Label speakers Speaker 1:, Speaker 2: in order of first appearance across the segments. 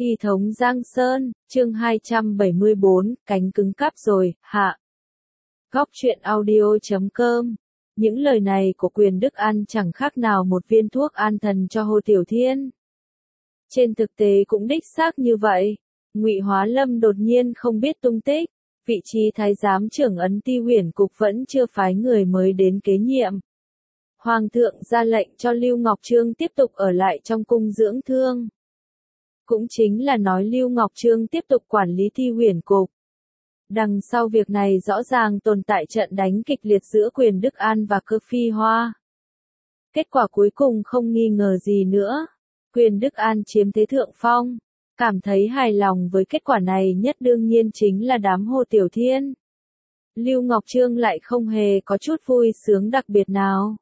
Speaker 1: Y thống Giang Sơn, chương 274, cánh cứng cáp rồi, hạ. Góc truyện audio.com. Những lời này của Quyền Đức An chẳng khác nào một viên thuốc an thần cho Hồ Tiểu Thiên. Trên thực tế cũng đích xác như vậy. Ngụy Hóa Lâm đột nhiên không biết tung tích, vị trí thái giám trưởng ấn Ti Huyền cục vẫn chưa phái người mới đến kế nhiệm. Hoàng thượng ra lệnh cho Lưu Ngọc Chương tiếp tục ở lại trong cung dưỡng thương. Cũng chính là nói Lưu Ngọc Chương tiếp tục quản lý Ti Huyền cục. Đằng sau việc này rõ ràng tồn tại trận đánh kịch liệt giữa Quyền Đức An và Cơ Phi Hoa. Kết quả cuối cùng không nghi ngờ gì nữa. Quyền Đức An chiếm thế thượng phong. Cảm thấy hài lòng với kết quả này nhất đương nhiên chính là đám Hồ Tiểu Thiên. Lưu Ngọc Chương lại không hề có chút vui sướng đặc biệt nào.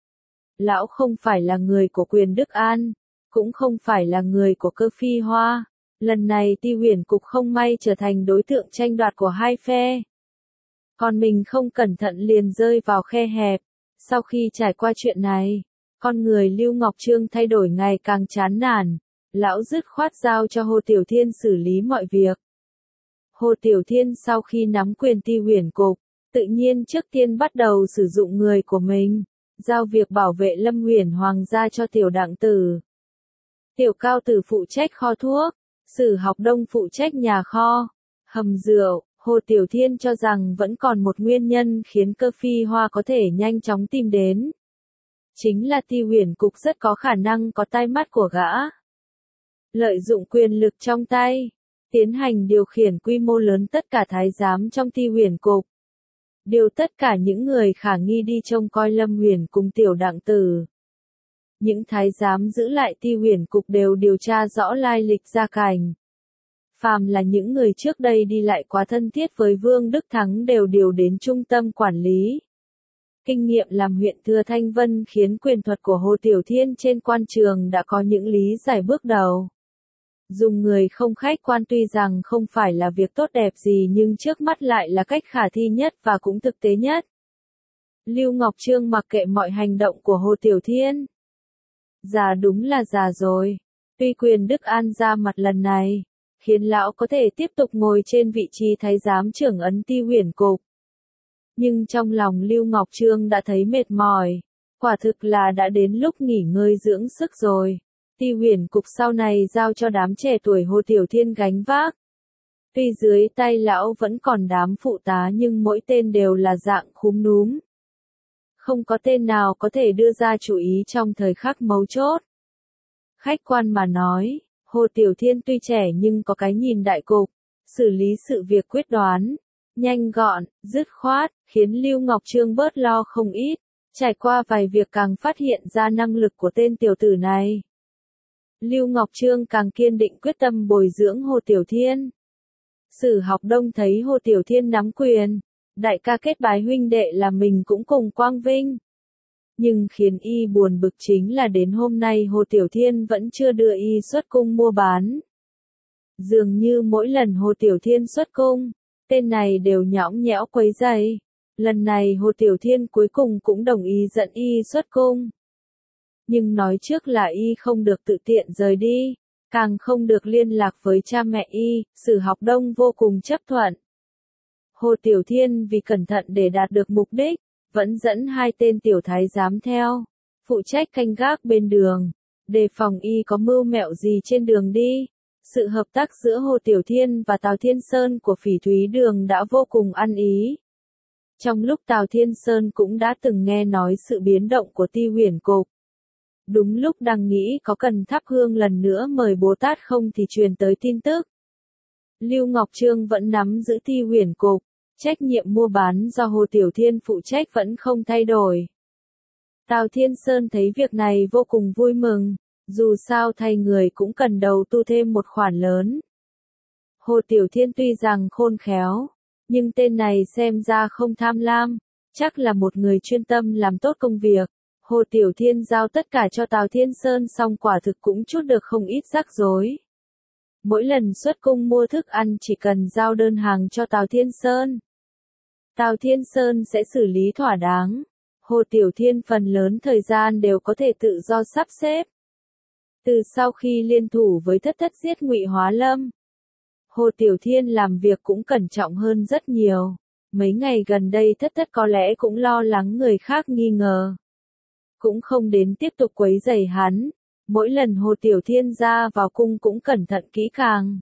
Speaker 1: Lão không phải là người của Quyền Đức An, cũng không phải là người của Cơ Phi Hoa. Lần này Ti Huyền cục không may trở thành đối tượng tranh đoạt của hai phe. Còn mình không cẩn thận liền rơi vào khe hẹp. Sau khi trải qua chuyện này, con người Lưu Ngọc Chương thay đổi ngày càng chán nản. Lão dứt khoát giao cho Hồ Tiểu Thiên xử lý mọi việc. Hồ Tiểu Thiên sau khi nắm quyền Ti Huyền cục, tự nhiên trước tiên bắt đầu sử dụng người của mình, giao việc bảo vệ Lâm Huyền Hoàng gia cho Tiểu Đặng Tử. Tiểu Cao Tử phụ trách kho thuốc, Sử Học Đông phụ trách nhà kho, hầm rượu. Hồ Tiểu Thiên cho rằng vẫn còn một nguyên nhân khiến Cơ Phi Hoa có thể nhanh chóng tìm đến. Chính là Ti Huyền cục rất có khả năng có tai mắt của gã. Lợi dụng quyền lực trong tay, tiến hành điều khiển quy mô lớn tất cả thái giám trong Ti Huyền cục. Điều tất cả những người khả nghi đi trông coi Lâm Huyền cùng Tiểu Đặng Tử. Những thái giám giữ lại Ti Huyền cục đều điều tra rõ lai lịch gia cảnh. Phàm là những người trước đây đi lại quá thân thiết với Vương Đức Thắng đều điều đến trung tâm quản lý. Kinh nghiệm làm huyện Thừa Thanh Vân khiến quyền thuật của Hồ Tiểu Thiên trên quan trường đã có những lý giải bước đầu. Dùng người không khách quan tuy rằng không phải là việc tốt đẹp gì nhưng trước mắt lại là cách khả thi nhất và cũng thực tế nhất. Lưu Ngọc Chương mặc kệ mọi hành động của Hồ Tiểu Thiên. Già đúng là già rồi. Tuy Quyền Đức An ra mặt lần này, khiến lão có thể tiếp tục ngồi trên vị trí thái giám trưởng ấn Ti Huyền cục. Nhưng trong lòng Lưu Ngọc Chương đã thấy mệt mỏi. Quả thực là đã đến lúc nghỉ ngơi dưỡng sức rồi. Ti Huyền cục sau này giao cho đám trẻ tuổi Hồ Tiểu Thiên gánh vác. Tuy dưới tay lão vẫn còn đám phụ tá nhưng mỗi tên đều là dạng khúm núm. Không có tên nào có thể đưa ra chủ ý trong thời khắc mấu chốt. Khách quan mà nói, Hồ Tiểu Thiên tuy trẻ nhưng có cái nhìn đại cục, xử lý sự việc quyết đoán, nhanh gọn, dứt khoát, khiến Lưu Ngọc Chương bớt lo không ít. Trải qua vài việc càng phát hiện ra năng lực của tên tiểu tử này. Lưu Ngọc Chương càng kiên định quyết tâm bồi dưỡng Hồ Tiểu Thiên. Sử Học Đông thấy Hồ Tiểu Thiên nắm quyền, đại ca kết bái huynh đệ là mình cũng cùng quang vinh. Nhưng khiến y buồn bực chính là đến hôm nay Hồ Tiểu Thiên vẫn chưa đưa y xuất cung mua bán. Dường như mỗi lần Hồ Tiểu Thiên xuất cung, tên này đều nhõng nhẽo quấy rầy. Lần này Hồ Tiểu Thiên cuối cùng cũng đồng ý dẫn y xuất cung. Nhưng nói trước là y không được tự tiện rời đi, càng không được liên lạc với cha mẹ y. Sử Học Đông vô cùng chấp thuận. Hồ Tiểu Thiên vì cẩn thận để đạt được mục đích, vẫn dẫn hai tên tiểu thái giám theo, phụ trách canh gác bên đường, đề phòng y có mưu mẹo gì trên đường đi. Sự hợp tác giữa Hồ Tiểu Thiên và Tào Thiên Sơn của Phỉ Thúy Đường đã vô cùng ăn ý. Trong lúc Tào Thiên Sơn cũng đã từng nghe nói sự biến động của Ti Huyền cục. Đúng lúc đang nghĩ có cần thắp hương lần nữa mời Bồ Tát không thì truyền tới tin tức. Lưu Ngọc Chương vẫn nắm giữ Ti Huyền cục, trách nhiệm mua bán do Hồ Tiểu Thiên phụ trách vẫn không thay đổi. Tào Thiên Sơn thấy việc này vô cùng vui mừng, dù sao thay người cũng cần đầu tư thêm một khoản lớn. Hồ Tiểu Thiên tuy rằng khôn khéo, nhưng tên này xem ra không tham lam, chắc là một người chuyên tâm làm tốt công việc. Hồ Tiểu Thiên giao tất cả cho Tào Thiên Sơn xong quả thực cũng chút được không ít rắc rối. Mỗi lần xuất cung mua thức ăn chỉ cần giao đơn hàng cho Tào Thiên Sơn. Tào Thiên Sơn sẽ xử lý thỏa đáng. Hồ Tiểu Thiên phần lớn thời gian đều có thể tự do sắp xếp. Từ sau khi liên thủ với Thất Thất giết Ngụy Hóa Lâm, Hồ Tiểu Thiên làm việc cũng cẩn trọng hơn rất nhiều. Mấy ngày gần đây Thất Thất có lẽ cũng lo lắng người khác nghi ngờ, cũng không đến tiếp tục quấy rầy hắn. Mỗi lần Hồ Tiểu Thiên ra vào cung cũng cẩn thận kỹ càng,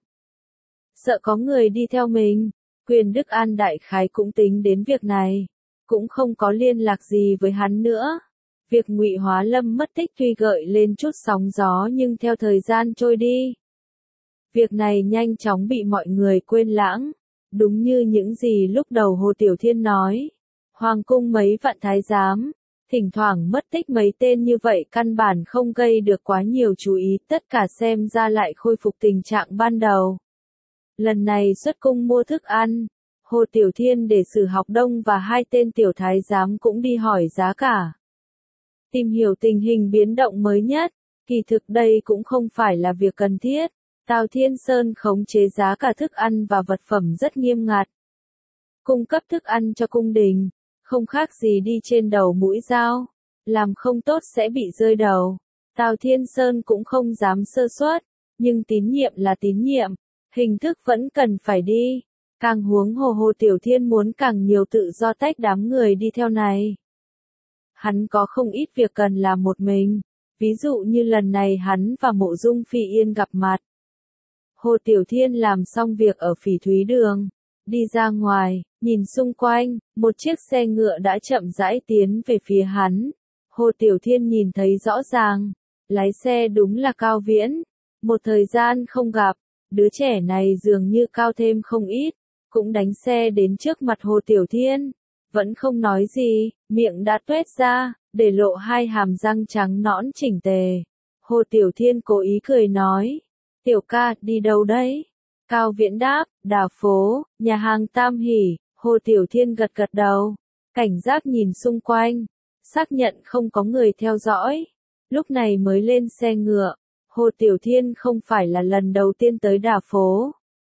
Speaker 1: sợ có người đi theo mình. Quyền Đức An đại khái cũng tính đến việc này, cũng không có liên lạc gì với hắn nữa. Việc Ngụy Hóa Lâm mất tích tuy gợi lên chút sóng gió nhưng theo thời gian trôi đi, việc này nhanh chóng bị mọi người quên lãng. Đúng như những gì lúc đầu Hồ Tiểu Thiên nói, hoàng cung mấy vạn thái giám, thỉnh thoảng mất tích mấy tên như vậy căn bản không gây được quá nhiều chú ý, tất cả xem ra lại khôi phục tình trạng ban đầu. Lần này xuất cung mua thức ăn, Hồ Tiểu Thiên để Sử Học Đông và 2 tên tiểu thái giám cũng đi hỏi giá cả, tìm hiểu tình hình biến động mới nhất. Kỳ thực đây cũng không phải là việc cần thiết. Tào Thiên Sơn khống chế giá cả thức ăn và vật phẩm rất nghiêm ngặt, cung cấp thức ăn cho cung đình, không khác gì đi trên đầu mũi dao, làm không tốt sẽ bị rơi đầu. Tào Thiên Sơn cũng không dám sơ suất, nhưng tín nhiệm là tín nhiệm, hình thức vẫn cần phải đi. Càng huống hồ Hồ Tiểu Thiên muốn càng nhiều tự do tách đám người đi theo này. Hắn có không ít việc cần làm một mình, ví dụ như lần này hắn và Mộ Dung Phi Yên gặp mặt. Hồ Tiểu Thiên làm xong việc ở Phỉ Thúy Đường, đi ra ngoài, nhìn xung quanh, một chiếc xe ngựa đã chậm rãi tiến về phía hắn. Hồ Tiểu Thiên nhìn thấy rõ ràng, lái xe đúng là Cao Viễn. Một thời gian không gặp, đứa trẻ này dường như cao thêm không ít, cũng đánh xe đến trước mặt Hồ Tiểu Thiên, vẫn không nói gì, miệng đã tuét ra, để lộ 2 hàm răng trắng nõn chỉnh tề. Hồ Tiểu Thiên cố ý cười nói, tiểu ca, đi đâu đấy? Cao Viễn đáp, đào phố, nhà hàng Tam Hỷ. Hồ Tiểu Thiên gật gật đầu, cảnh giác nhìn xung quanh, xác nhận không có người theo dõi, lúc này mới lên xe ngựa. Hồ Tiểu Thiên không phải là lần đầu tiên tới đào phố.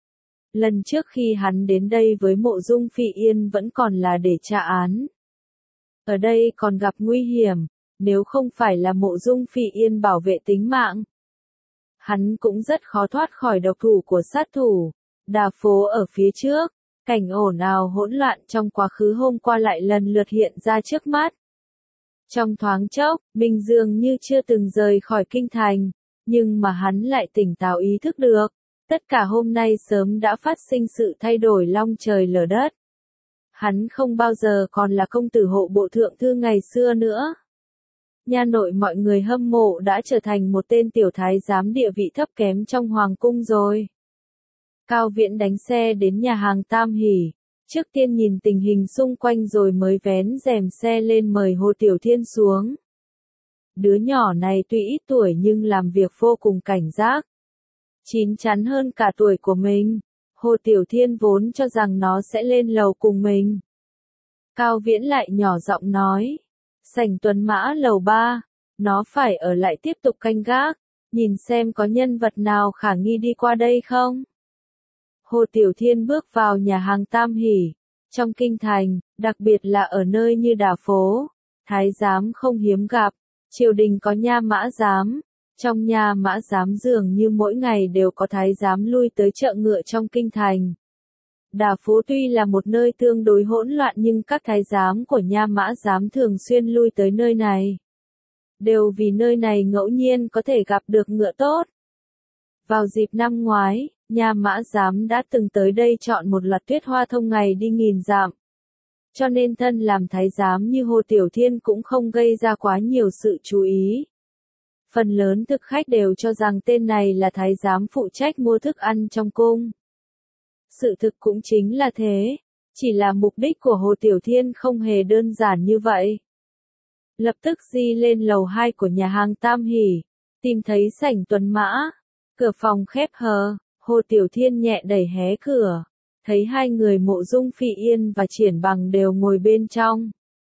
Speaker 1: Lần trước khi hắn đến đây với Mộ Dung Phi Yên vẫn còn là để tra án. Ở đây còn gặp nguy hiểm, nếu không phải là Mộ Dung Phi Yên bảo vệ tính mạng, hắn cũng rất khó thoát khỏi độc thủ của sát thủ. Đào phố ở phía trước, cảnh ồn ào hỗn loạn trong quá khứ hôm qua lại lần lượt hiện ra trước mắt. Trong thoáng chốc, mình dường như chưa từng rời khỏi kinh thành, nhưng mà hắn lại tỉnh táo ý thức được, tất cả hôm nay sớm đã phát sinh sự thay đổi long trời lở đất. Hắn không bao giờ còn là công tử hộ bộ thượng thư ngày xưa nữa. Nha nội mọi người hâm mộ đã trở thành một tên tiểu thái giám địa vị thấp kém trong hoàng cung rồi. Cao Viễn đánh xe đến nhà hàng Tam Hỷ, trước tiên nhìn tình hình xung quanh rồi mới vén rèm xe lên mời Hồ Tiểu Thiên xuống. Đứa nhỏ này tuy ít tuổi nhưng làm việc vô cùng cảnh giác, chín chắn hơn cả tuổi của mình. Hồ Tiểu Thiên vốn cho rằng nó sẽ lên lầu cùng mình. Cao Viễn lại nhỏ giọng nói, sảnh tuấn mã lầu 3, nó phải ở lại tiếp tục canh gác, nhìn xem có nhân vật nào khả nghi đi qua đây không. Hồ Tiểu Thiên bước vào nhà hàng Tam Hỷ. Trong kinh thành, đặc biệt là ở nơi như đào phố, thái giám không hiếm gặp, triều đình có nha mã giám. Trong nha mã giám dường như mỗi ngày đều có thái giám lui tới chợ ngựa trong kinh thành. Đào phố tuy là một nơi tương đối hỗn loạn nhưng các thái giám của nha mã giám thường xuyên lui tới nơi này. Đều vì nơi này ngẫu nhiên có thể gặp được ngựa tốt. Vào dịp năm ngoái, nha mã giám đã từng tới đây chọn một loạt tuyết hoa thông ngày đi nghìn dặm. Cho nên thân làm thái giám như Hồ Tiểu Thiên cũng không gây ra quá nhiều sự chú ý. Phần lớn thực khách đều cho rằng tên này là thái giám phụ trách mua thức ăn trong cung. Sự thực cũng chính là thế, chỉ là mục đích của Hồ Tiểu Thiên không hề đơn giản như vậy. Lập tức di lên lầu 2 của nhà hàng Tam Hỷ, tìm thấy sảnh tuấn mã, cửa phòng khép hờ, Hồ Tiểu Thiên nhẹ đẩy hé cửa, thấy 2 người Mộ Dung Phi Yên và Triển Bằng đều ngồi bên trong.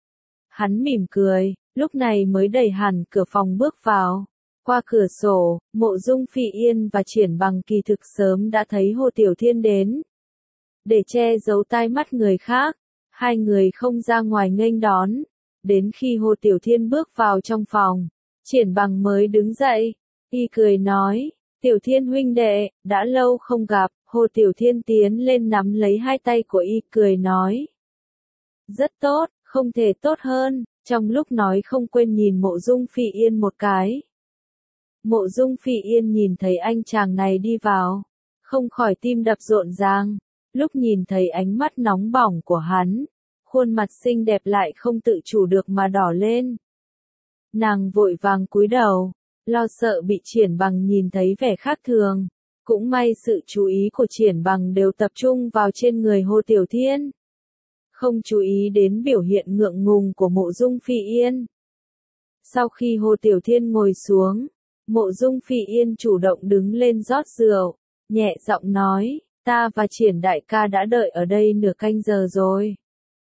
Speaker 1: Hắn mỉm cười, lúc này mới đẩy hẳn cửa phòng bước vào. Qua cửa sổ, Mộ Dung Phi Yên và Triển Bằng kỳ thực sớm đã thấy Hồ Tiểu Thiên đến. Để che giấu tai mắt người khác, 2 người không ra ngoài nghênh đón. Đến khi Hồ Tiểu Thiên bước vào trong phòng, Triển Bằng mới đứng dậy, Y cười nói, Tiểu Thiên huynh đệ, đã lâu không gặp. Hồ Tiểu Thiên tiến lên nắm lấy hai tay của Y cười nói. Rất tốt, không thể tốt hơn, trong lúc nói không quên nhìn Mộ Dung Phi Yên một cái. Mộ Dung Phi Yên nhìn thấy anh chàng này đi vào, không khỏi tim đập rộn ràng, lúc nhìn thấy ánh mắt nóng bỏng của hắn, khuôn mặt xinh đẹp lại không tự chủ được mà đỏ lên. Nàng vội vàng cúi đầu, lo sợ bị Triển Bằng nhìn thấy vẻ khác thường, cũng may sự chú ý của Triển Bằng đều tập trung vào trên người Hồ Tiểu Thiên. Không chú ý đến biểu hiện ngượng ngùng của Mộ Dung Phi Yên. Sau khi Hồ Tiểu Thiên ngồi xuống, Mộ Dung Phi Yên chủ động đứng lên rót rượu, nhẹ giọng nói, ta và Triển đại ca đã đợi ở đây nửa canh giờ rồi.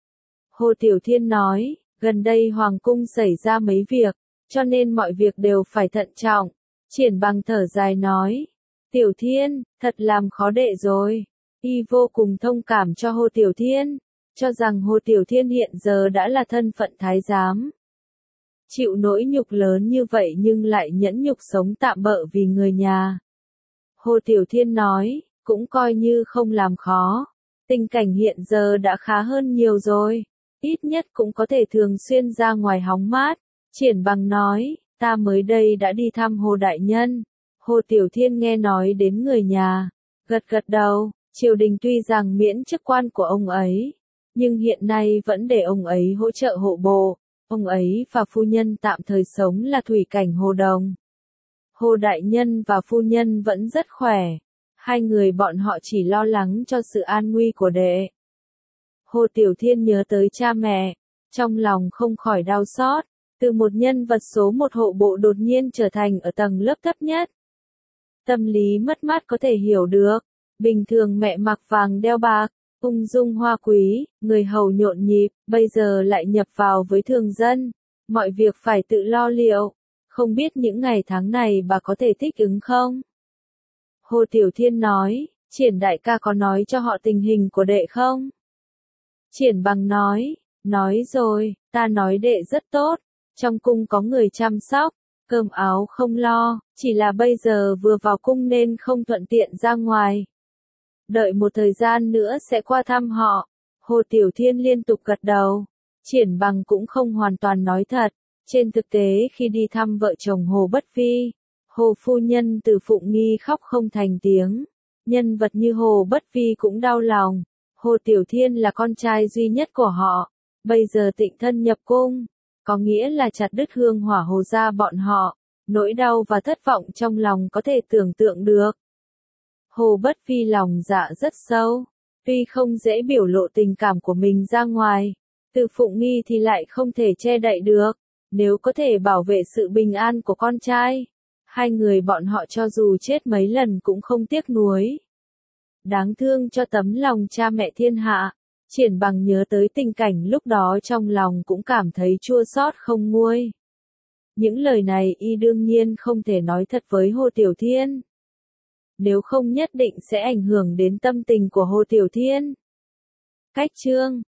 Speaker 1: Hồ Tiểu Thiên nói, gần đây Hoàng cung xảy ra mấy việc, cho nên mọi việc đều phải thận trọng. Triển Bằng thở dài nói, Tiểu Thiên, thật làm khó đệ rồi. Y vô cùng thông cảm cho Hồ Tiểu Thiên, cho rằng Hồ Tiểu Thiên hiện giờ đã là thân phận thái giám. Chịu nỗi nhục lớn như vậy nhưng lại nhẫn nhục sống tạm bợ vì người nhà. Hồ Tiểu Thiên nói, cũng coi như không làm khó. Tình cảnh hiện giờ đã khá hơn nhiều rồi. Ít nhất cũng có thể thường xuyên ra ngoài hóng mát. Triển Bằng nói, ta mới đây đã đi thăm Hồ Đại Nhân. Hồ Tiểu Thiên nghe nói đến người nhà, gật gật đầu. Triều đình tuy rằng miễn chức quan của ông ấy, nhưng hiện nay vẫn để ông ấy hỗ trợ hộ bộ. Ông ấy và phu nhân tạm thời sống là thủy cảnh Hồ Đồng. Hồ Đại Nhân và phu nhân vẫn rất khỏe. Hai người bọn họ chỉ lo lắng cho sự an nguy của đệ. Hồ Tiểu Thiên nhớ tới cha mẹ, trong lòng không khỏi đau xót. Từ một nhân vật số một hộ bộ đột nhiên trở thành ở tầng lớp thấp nhất. Tâm lý mất mát có thể hiểu được. Bình thường mẹ mặc vàng đeo bạc, ung dung hoa quý, người hầu nhộn nhịp, bây giờ lại nhập vào với thường dân. Mọi việc phải tự lo liệu. Không biết những ngày tháng này bà có thể thích ứng không? Hồ Tiểu Thiên nói, Triển đại ca có nói cho họ tình hình của đệ không? Triển Bằng nói rồi, ta nói đệ rất tốt, trong cung có người chăm sóc, cơm áo không lo, chỉ là bây giờ vừa vào cung nên không thuận tiện ra ngoài. Đợi một thời gian nữa sẽ qua thăm họ. Hồ Tiểu Thiên liên tục gật đầu. Triển Bằng cũng không hoàn toàn nói thật. Trên thực tế khi đi thăm vợ chồng Hồ Bất Phi, Hồ phu nhân Từ Phụng Nghi khóc không thành tiếng. Nhân vật như Hồ Bất Phi cũng đau lòng. Hồ Tiểu Thiên là con trai duy nhất của họ. Bây giờ tịnh thân nhập cung, có nghĩa là chặt đứt hương hỏa Hồ gia bọn họ. Nỗi đau và thất vọng trong lòng có thể tưởng tượng được. Hồ Bất Phi lòng dạ rất sâu, tuy không dễ biểu lộ tình cảm của mình ra ngoài, Từ Phụng Nghi thì lại không thể che đậy được. Nếu có thể bảo vệ sự bình an của con trai, hai người bọn họ cho dù chết mấy lần cũng không tiếc nuối. Đáng thương cho tấm lòng cha mẹ thiên hạ. Triển Bằng nhớ tới tình cảnh lúc đó trong lòng cũng cảm thấy chua xót không nguôi. Những lời này y đương nhiên không thể nói thật với Hồ Tiểu Thiên. Nếu không nhất định sẽ ảnh hưởng đến tâm tình của Hồ Tiểu Thiên. Cách chương